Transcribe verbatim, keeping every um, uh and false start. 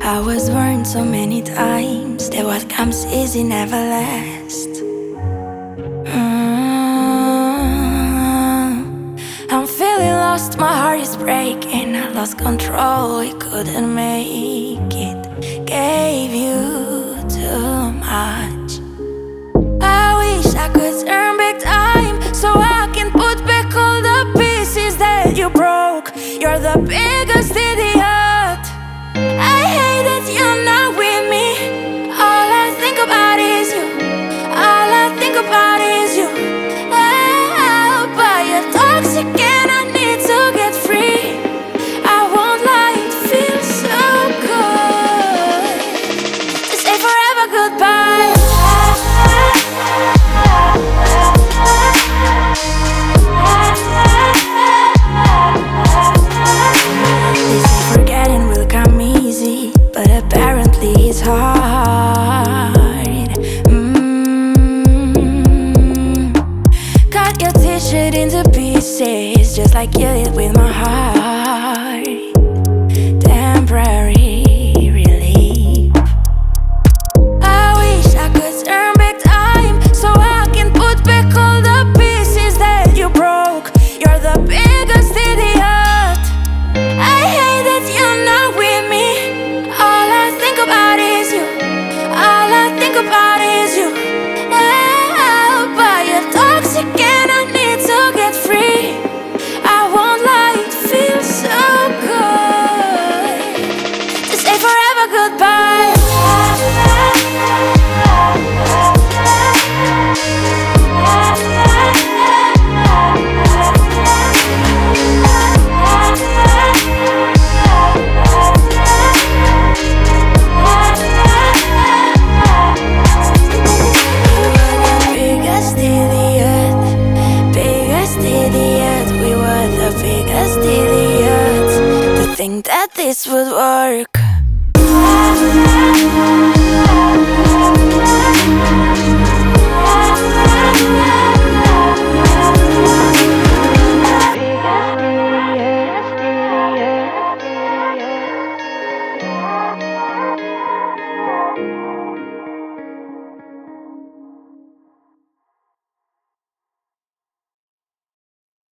I was burned so many times that what comes easy never lasts. Mm. I'm feeling lost, my heart is breaking. I lost control, we couldn't make it. Gave you too much. I wish I could turn back time so I can put back all the pieces that you broke. You're the biggest idiot. I hate that you're not with me. All I think about is you. All I think about is you. Oh, but you're toxic and I need to get free. I won't lie, it feels so good to say forever goodbye. They say forgetting will come easy, but apparently it's hard. mm. Cut your t-shirt into pieces, just like you did with my heart. Temporary relief. I wish I could turn back time so I can put back all the pieces that you broke. You're the biggest idiot. I hate that you're not with me. All I think about is you. All I think about is you. Oh, but you're toxic and I need to get free. I won't lie, it feels so good to say forever goodbye. Think that this would work.